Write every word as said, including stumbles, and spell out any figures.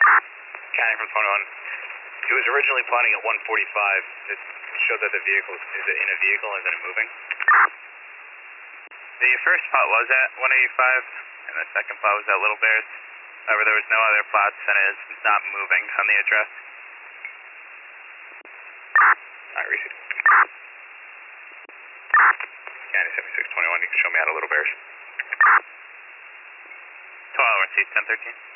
Counting from twenty-one. It was originally plotting at one forty-five. It showed that the vehicle is it in a vehicle, isn't it moving? The first plot was at one eighty-five, and the second plot was at Little Bears. However, there was no other plots, and it is not moving on the address. Alright, receive. County seventy-six twenty-one, you can show me out of Little Bears. twelve hour, ten thirteen.